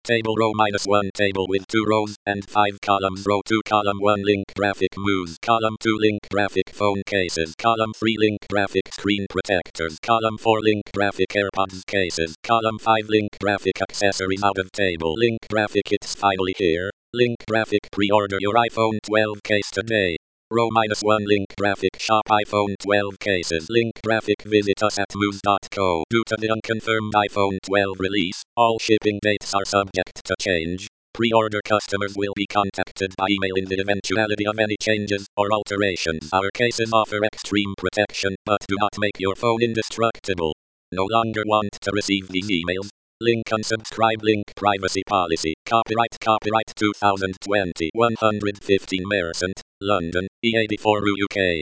Table row -1 table with 2 rows and 5 columns. Row 2 column 1 link graphic mouse. Column 2 link graphic phone cases. Column 3 link graphic screen protectors. Column 4 link graphic AirPods cases. Column 5 link graphic accessories. Out of table link graphic. It's finally here. Link graphic pre-order your iPhone 12 case today. Row -1 link graphic shop iPhone 12 cases. Link graphic visit us at moose.co. Due to the unconfirmed iPhone 12 release, all shipping dates are subject to change. Pre-order customers will be contacted by email in the eventuality of any changes or alterations. Our cases offer extreme protection, but do not make your phone indestructible. No longer want to receive these emails? Link unsubscribe. Link privacy policy. Copyright 2020 115 Merchant, London, E84 UK.